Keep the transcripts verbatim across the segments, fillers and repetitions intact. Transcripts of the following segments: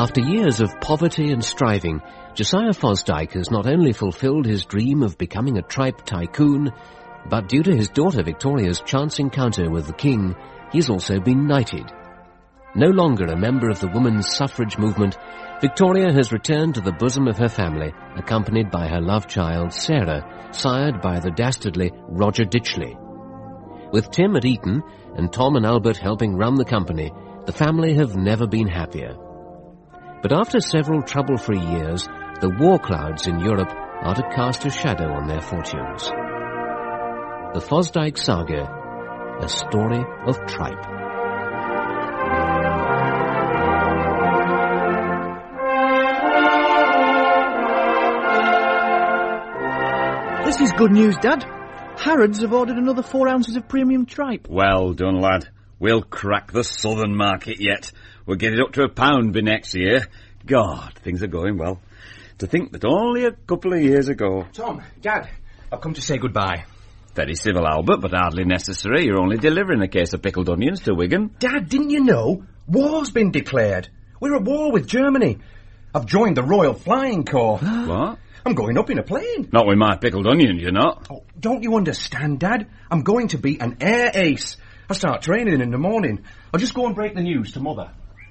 After years of poverty and striving, Josiah Fosdyke has not only fulfilled his dream of becoming a tripe tycoon, but due to his daughter Victoria's chance encounter with the king, he's also been knighted. No longer a member of the women's suffrage movement, Victoria has returned to the bosom of her family, accompanied by her love child, Sarah, sired by the dastardly Roger Ditchley. With Tim at Eton and Tom and Albert helping run the company, the family have never been happier. But after several trouble-free years, the war clouds in Europe are to cast a shadow on their fortunes. The Fosdyke Saga, a story of tripe. This is good news, Dad. Harrods have ordered another four ounces of premium tripe. Well done, lad. We'll crack the southern market yet. We'll get it up to a pound by next year. God, things are going well. To think that only a couple of years ago... Tom, Dad, I've come to say goodbye. Very civil, Albert, but hardly necessary. You're only delivering a case of pickled onions to Wigan. Dad, didn't you know? War's been declared. We're at war with Germany. I've joined the Royal Flying Corps. What? I'm going up in a plane. Not with my pickled onions, you're not. Oh, don't you understand, Dad? I'm going to be an air ace. I start training in the morning. I'll just go and break the news to Mother.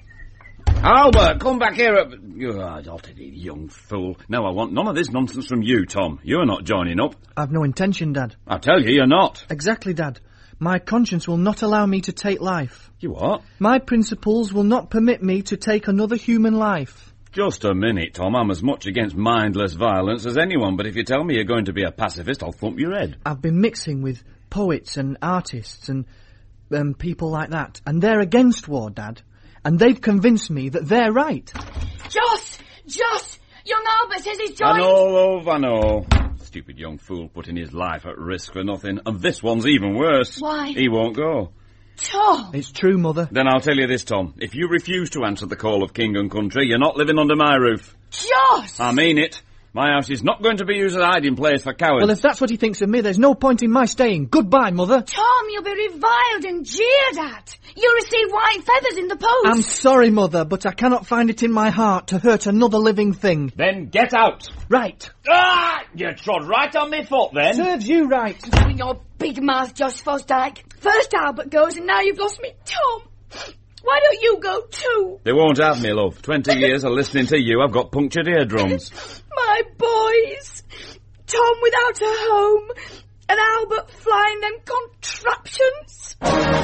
Albert, come back here. You utterly young fool. No, I want none of this nonsense from you, Tom. You're not joining up. I've no intention, Dad. I tell you, you're not. Exactly, Dad. My conscience will not allow me to take life. You what? My principles will not permit me to take another human life. Just a minute, Tom. I'm as much against mindless violence as anyone, but if you tell me you're going to be a pacifist, I'll thump your head. I've been mixing with poets and artists and um, people like that, and they're against war, Dad. And they've convinced me that they're right. Joss! Joss! Young Albert says he's joined... I know, love, I know. Stupid young fool putting his life at risk for nothing. And this one's even worse. Why? He won't go. Tom! It's true, Mother. Then I'll tell you this, Tom. If you refuse to answer the call of king and country, you're not living under my roof. Joss! I mean it. My house is not going to be used as a hiding place for cowards. Well, if that's what he thinks of me, there's no point in my staying. Goodbye, Mother. Tom, you'll be reviled and jeered at. You'll receive white feathers in the post. I'm sorry, Mother, but I cannot find it in my heart to hurt another living thing. Then get out. Right. Ah! You trod right on me foot, then. Serves you right. Doing your big mouth, Joss Fosdyke. First Albert goes, and now you've lost me. Tom, why don't you go too? They won't have me, love. Twenty years of listening to you, I've got punctured eardrums. My boys. Tom without a home, and Albert flying them contraptions.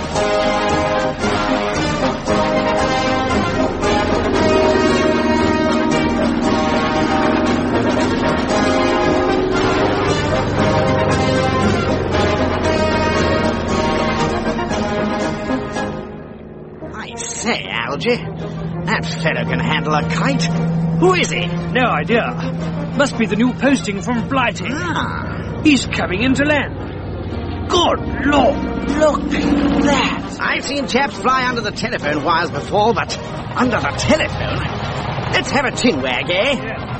I say, Algy, that fellow can handle a kite. Who is he? No idea. Must be the new posting from Blighty. Ah. He's coming into land. Good Lord! Look at that. I've seen chaps fly under the telephone wires before, but under the telephone? Let's have a tin wag, eh?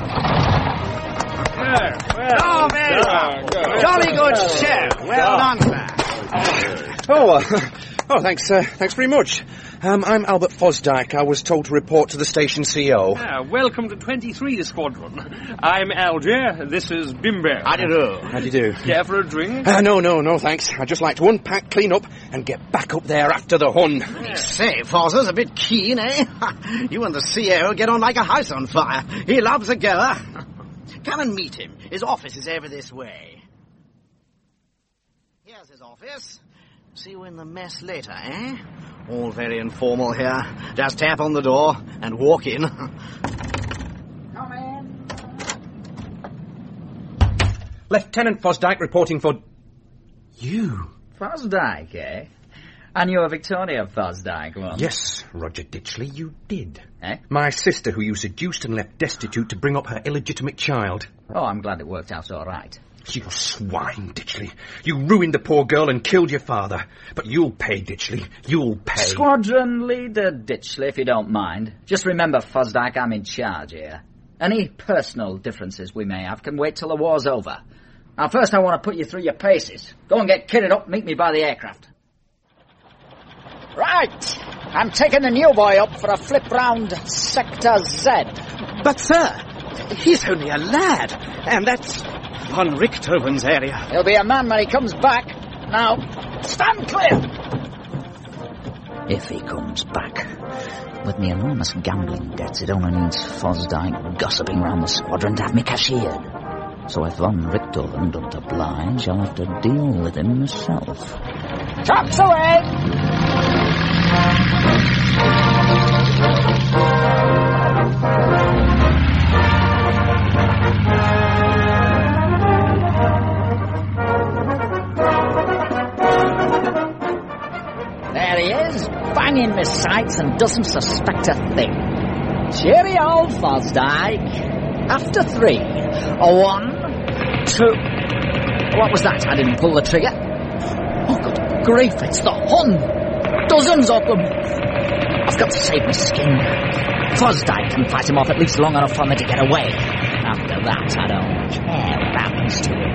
Yeah. Well, Oh, very well. Jolly good show. Well done, sir. Oh, uh, oh, thanks, uh, thanks very much. Um, I'm Albert Fosdyke. I was told to report to the station C E O. Ah, welcome to twenty-three Squadron. I'm Alger. This is Bimber. How do you do? How do you do? Care for a drink? Uh, no, no, no, thanks. I'd just like to unpack, clean up, and get back up there after the Hun. I say, Fozzer's a bit keen, eh? You and the C E O get on like a house on fire. He loves a goer. Come and meet him. His office is over this way. Here's his office. See you in the mess later, eh? All very informal here. Just tap on the door and walk in. Come in. Lieutenant Fosdyke reporting for... You? Fosdyke, eh? And you're Victoria Fosdyke, one. Yes, Roger Ditchley, you did. Eh? My sister, who you seduced and left destitute to bring up her illegitimate child. Oh, I'm glad it worked out all right. You swine, Ditchley. You ruined the poor girl and killed your father. But you'll pay, Ditchley. You'll pay. Squadron Leader Ditchley, if you don't mind. Just remember, Fosdyke, I'm in charge here. Any personal differences we may have can wait till the war's over. Now, first I want to put you through your paces. Go and get kitted up and meet me by the aircraft. Right. I'm taking the new boy up for a flip round Sector Z. But, sir, he's only a lad, and that's von Richthofen's area. He'll be a man when he comes back. Now, stand clear! If he comes back. With me enormous gambling debts, it only needs Fosdyke gossiping round the squadron to have me cashiered. So if von Richthofen don't oblige, I'll have to deal with him myself. Chops away! There he is, banging my sights and doesn't suspect a thing. Cheerio, Fosdyke. After three. A one, two... What was that? I didn't pull the trigger. Oh, good grief, it's the Hun. Dozens of them. I've got to save my skin. Fosdyke can fight him off at least long enough for me to get away. After that, I don't care what happens to him.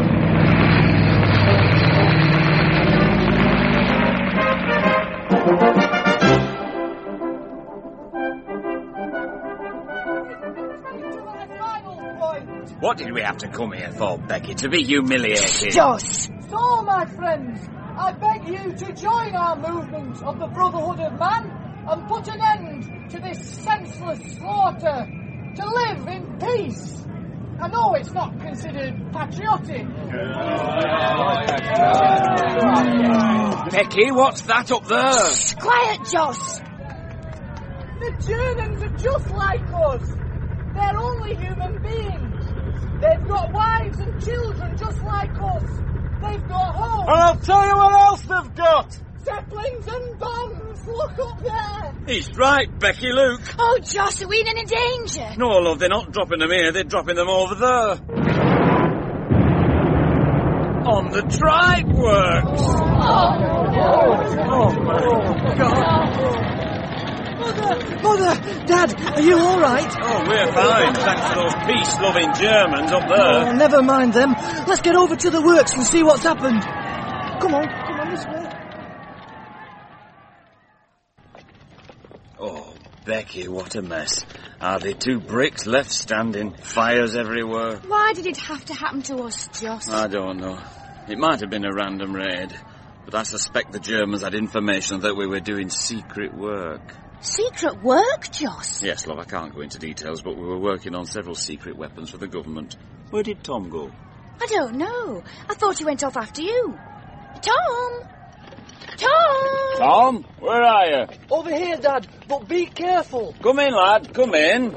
What did we have to come here for, Becky? To be humiliated? Joss! So, my friends, I beg you to join our movement of the Brotherhood of Man and put an end to this senseless slaughter, to live in peace. I know it's not considered patriotic. Becky, what's that up there? Shh, quiet, Joss! The Germans are just like us. They're only human beings. They've got wives and children just like us. They've got homes. And I'll tell you what else they've got. Zeppelins and bombs. Look up there. He's right, Becky, look. Oh, Joss, are we in any danger? No, love, they're not dropping them here. They're dropping them over there. On the tripe works. Oh, oh my God. Mother, Mother, Dad, are you all right? Oh, we're fine, thanks to those peace-loving Germans up there. Oh, never mind them. Let's get over to the works and see what's happened. Come on, come on this way. Oh, Becky, what a mess. Hardly two bricks left standing. Fires everywhere. Why did it have to happen to us, Joss? I don't know. It might have been a random raid, but I suspect the Germans had information that we were doing secret work. Secret work, Joss? Yes, love, I can't go into details, but we were working on several secret weapons for the government. Where did Tom go? I don't know. I thought he went off after you. Tom! Tom! Tom, where are you? Over here, Dad, but be careful. Come in, lad, come in.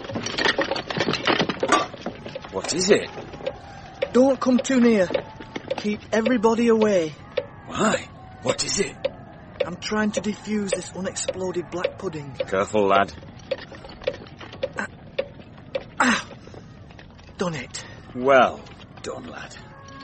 What is it? Don't come too near. Keep everybody away. Why? What is it? I'm trying to defuse this unexploded black pudding. Careful, lad. Ah. Ah. Done it. Well done, lad.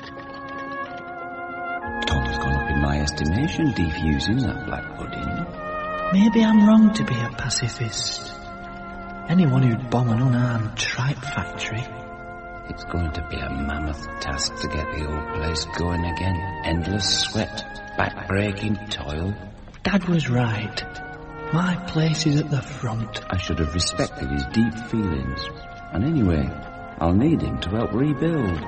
Tom's gone up in my estimation, defusing that black pudding. Maybe I'm wrong to be a pacifist. Anyone who'd bomb an unarmed tripe factory. It's going to be a mammoth task to get the old place going again. Endless sweat, back-breaking toil. Dad was right. My place is at the front. I should have respected his deep feelings. And anyway, I'll need him to help rebuild.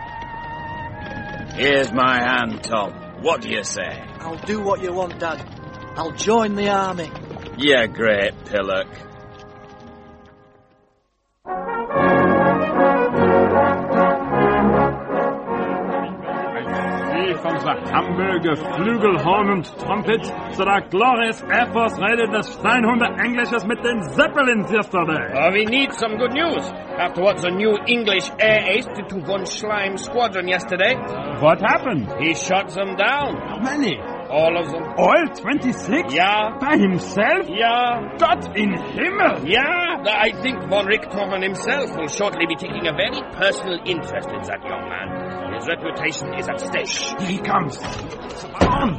Here's my hand, Tom. What do you say? I'll do what you want, Dad. I'll join the army. Yeah, great, Pillock. From the Hamburger Flügelhorn und Trumpet to the glorious Air Force raided the Steinhunder Englishes mit den Zeppelins yesterday. Uh, we need some good news. Afterwards, a new English air ace to von Schleim's squadron yesterday. What happened? He shot them down. How many? All of them. All twenty-six? Yeah. By himself? Yeah. Gott in Himmel! Yeah. I think von Richthofen himself will shortly be taking a very personal interest in that young man. His reputation is at stake. Here he comes. On!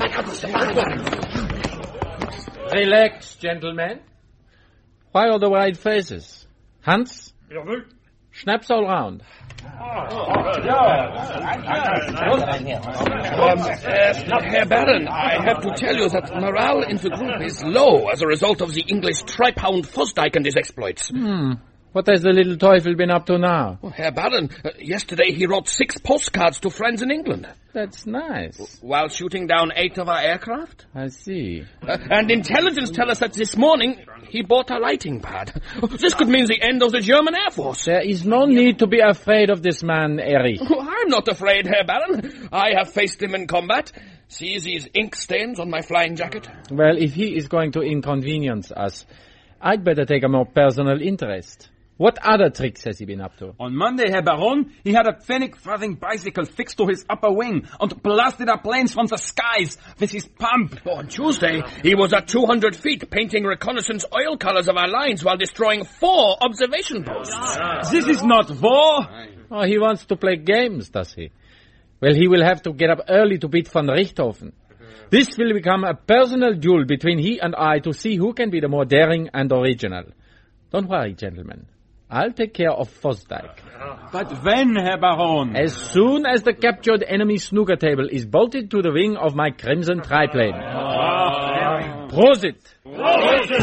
Relax, gentlemen. Why all the wide faces? Hans? Schnaps all round. Um, uh, Herr Baron, I have to tell you that morale in the group is low as a result of the English tripe-hound Fosdyke and his exploits. Hmm. What has the little Teufel been up to now? Oh, Herr Baron, uh, yesterday he wrote six postcards to friends in England. That's nice. While shooting down eight of our aircraft? I see. Uh, and intelligence tell us that this morning he bought a lighting pad. This could mean the end of the German Air Force. There is no need to be afraid of this man, Erich. Oh, I'm not afraid, Herr Baron. I have faced him in combat. See these ink stains on my flying jacket? Well, if he is going to inconvenience us, I'd better take a more personal interest. What other tricks has he been up to? On Monday, Herr Baron, he had a pfennig-farthing bicycle fixed to his upper wing and blasted our planes from the skies with his pump. Oh, on Tuesday, he was at two hundred feet painting reconnaissance oil colors of our lines while destroying four observation posts. This is not war. Oh, he wants to play games, does he? Well, he will have to get up early to beat von Richthofen. This will become a personal duel between he and I to see who can be the more daring and original. Don't worry, gentlemen. I'll take care of Fosdyke. But when, Herr Baron? As soon as the captured enemy snooker table is bolted to the wing of my crimson triplane. Oh. Prosit! Prosit!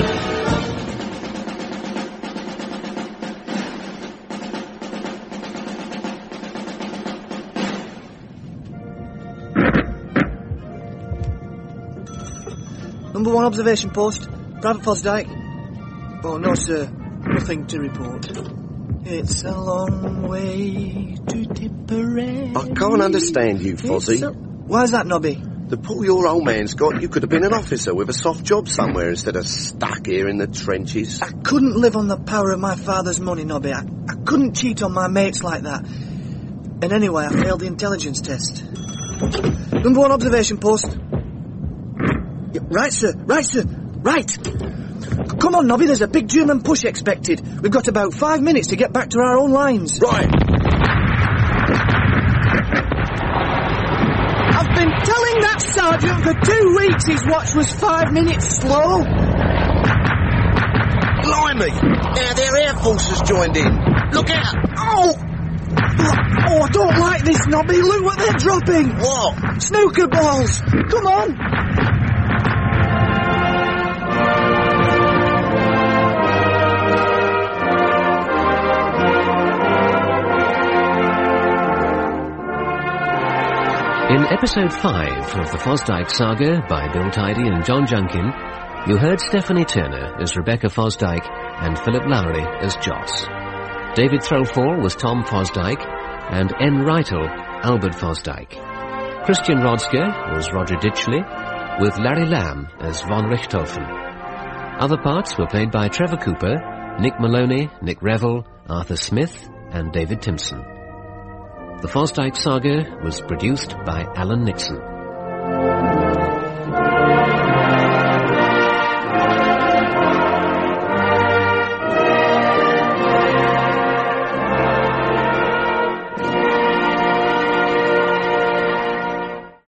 Number one observation post, Private Fosdyke. Oh, no, sir. Nothing to report. It's a long way to Tipperary. I can't understand you, Fozzie. A... Why's that, Nobby? The pull your old man's got, you could have been an officer with a soft job somewhere instead of stuck here in the trenches. I couldn't live on the power of my father's money, Nobby. I, I couldn't cheat on my mates like that. And anyway, I failed the intelligence test. Number one observation post. Yeah, right, sir. Right, sir. Right. Come on, Nobby, there's a big German push expected. We've got about five minutes to get back to our own lines. Right. I've been telling that sergeant for two weeks his watch was five minutes slow. Blimey! Now their Air Force has joined in. Look out! Oh! Oh, I don't like this, Nobby. Look what they're dropping. What? Snooker balls. Come on. In episode five of the Fosdyke Saga by Bill Tidy and John Junkin, you heard Stephanie Turner as Rebecca Fosdyke and Philip Lowry as Joss. David Threlfall was Tom Fosdyke and N. Reitel, Albert Fosdyke. Christian Rodsker was Roger Ditchley, with Larry Lamb as von Richthofen. Other parts were played by Trevor Cooper, Nick Maloney, Nick Revel, Arthur Smith and David Timpson. The Fosdyke Saga was produced by Alan Nixon.